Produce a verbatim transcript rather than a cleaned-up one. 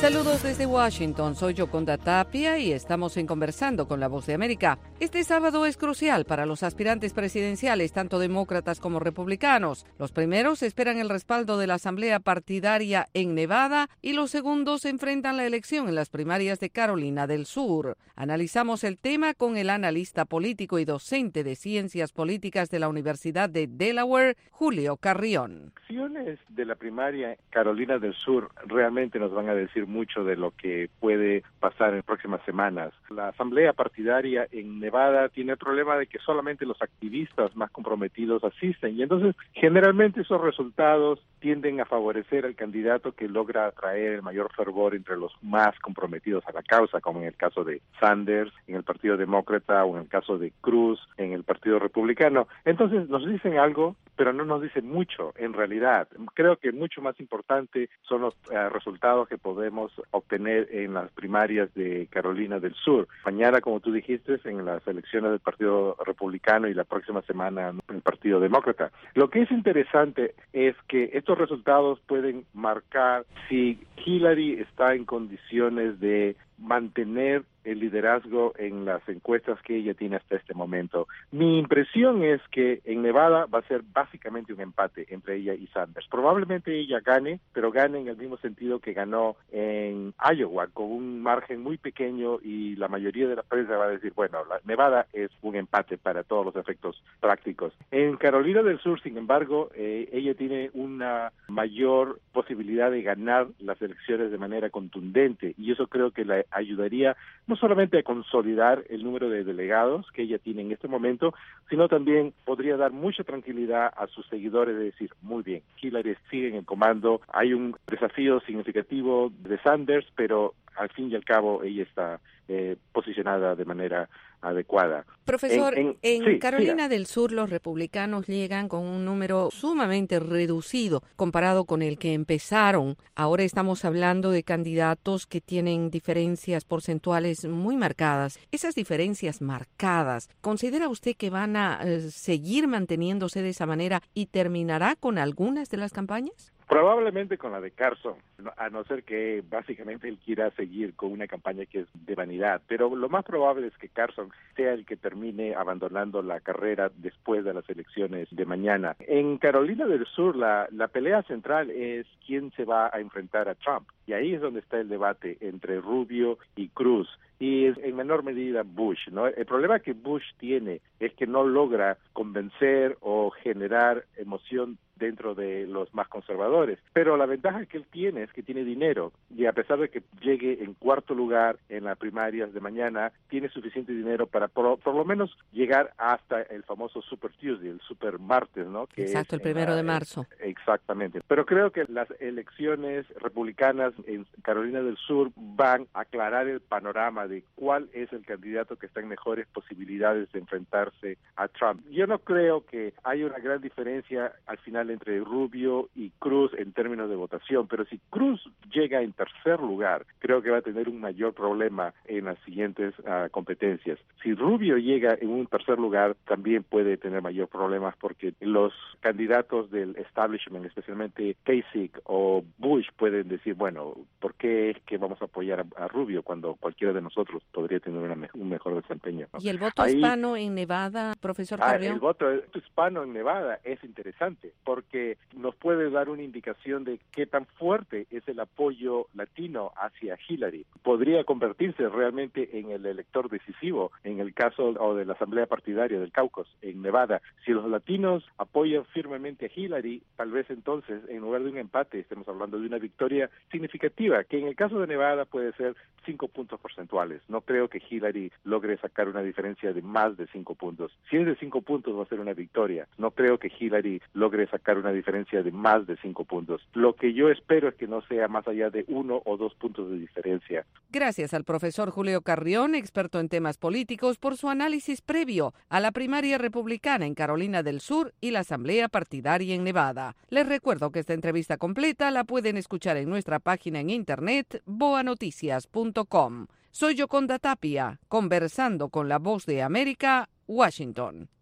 Saludos desde Washington, soy Yoconda Tapia y estamos en Conversando con la Voz de América. Este sábado es crucial para los aspirantes presidenciales, tanto demócratas como republicanos. Los primeros esperan el respaldo de la Asamblea Partidaria en Nevada y los segundos enfrentan la elección en las primarias de Carolina del Sur. Analizamos el tema con el analista político y docente de Ciencias Políticas de la Universidad de Delaware, Julio Carrión. Las elecciones de la primaria Carolina del Sur realmente nos van a decir mucho de lo que puede pasar en próximas semanas. La asamblea partidaria en Nevada tiene el problema de que solamente los activistas más comprometidos asisten y entonces generalmente esos resultados tienden a favorecer al candidato que logra atraer el mayor fervor entre los más comprometidos a la causa, como en el caso de Sanders, en el Partido Demócrata, o en el caso de Cruz, en el Partido Republicano. Entonces nos dicen algo, pero no nos dicen mucho, en realidad. Creo que mucho más importante son los uh, resultados que podemos obtener en las primarias de Carolina del Sur. Mañana, como tú dijiste, en las elecciones del Partido Republicano y la próxima semana en el Partido Demócrata. Lo que es interesante es que estos resultados pueden marcar si Hillary está en condiciones de mantener el liderazgo en las encuestas que ella tiene hasta este momento. Mi impresión es que en Nevada va a ser básicamente un empate entre ella y Sanders. Probablemente ella gane, pero gane en el mismo sentido que ganó en Iowa, con un margen muy pequeño, y la mayoría de la prensa va a decir, bueno, la Nevada es un empate para todos los efectos prácticos. En Carolina del Sur, sin embargo, eh, ella tiene una mayor posibilidad de ganar las elecciones de manera contundente, y eso creo que la ayudaría no solamente a consolidar el número de delegados que ella tiene en este momento, sino también podría dar mucha tranquilidad a sus seguidores de decir, muy bien, Hillary sigue en el comando, hay un desafío significativo de Sanders, pero al fin y al cabo ella está eh, posicionada de manera adecuada. Profesor, en, en, en sí, Carolina siga. del Sur los republicanos llegan con un número sumamente reducido comparado con el que empezaron. Ahora estamos hablando de candidatos que tienen diferencias porcentuales muy marcadas. Esas diferencias marcadas, ¿considera usted que van a eh, seguir manteniéndose de esa manera y terminará con algunas de las campañas? Probablemente con la de Carson, a no ser que básicamente él quiera seguir con una campaña que es de vanidad, pero lo más probable es que Carson sea el que termine abandonando la carrera después de las elecciones de mañana. En Carolina del Sur, la, la pelea central es quién se va a enfrentar a Trump, y ahí es donde está el debate entre Rubio y Cruz, y es en menor medida Bush, ¿no? El problema que Bush tiene es que no logra convencer o generar emoción dentro de los más conservadores, pero la ventaja que él tiene es que tiene dinero, y a pesar de que llegue en cuarto lugar en las primarias de mañana, tiene suficiente dinero para por, por lo menos llegar hasta el famoso Super Tuesday, el Super Martes, ¿no? Que Exacto, es el primero la, de marzo. Exactamente, pero creo que las elecciones republicanas en Carolina del Sur van a aclarar el panorama de cuál es el candidato que está en mejores posibilidades de enfrentarse a Trump. Yo no creo que haya una gran diferencia al final entre Rubio y Cruz en términos de votación, pero si Cruz llega en tercer lugar, creo que va a tener un mayor problema en las siguientes uh, competencias. Si Rubio llega en un tercer lugar, también puede tener mayor problemas porque los candidatos del establishment, especialmente Kasich o Bush, pueden decir, bueno, ¿por qué es que vamos a apoyar a, a Rubio cuando cualquiera de nosotros podría tener una me- un mejor desempeño, ¿no? ¿Y el voto Ahí, hispano en Nevada, profesor ah, Carrión? El voto hispano en Nevada es interesante porque nos puede dar una indicación de qué tan fuerte es el apoyo latino hacia Hillary. Podría convertirse realmente en el elector decisivo en el caso o de la asamblea partidaria del Caucus en Nevada. Si los latinos apoyan firmemente a Hillary, tal vez entonces, en lugar de un empate, estemos hablando de una victoria significativa, que en el caso de Nevada puede ser cinco puntos porcentuales. No creo que Hillary logre sacar una diferencia de más de cinco puntos. Si es de cinco puntos va a ser una victoria. No creo que Hillary logre sacar una diferencia de más de cinco puntos. Lo que yo espero es que no sea más allá de uno o dos puntos de diferencia. Gracias al profesor Julio Carrión, experto en temas políticos, por su análisis previo a la primaria republicana en Carolina del Sur y la asamblea partidaria en Nevada. Les recuerdo que esta entrevista completa la pueden escuchar en nuestra página en internet boa noticias punto com. Soy Yoconda Tapia, conversando con la Voz de América, Washington.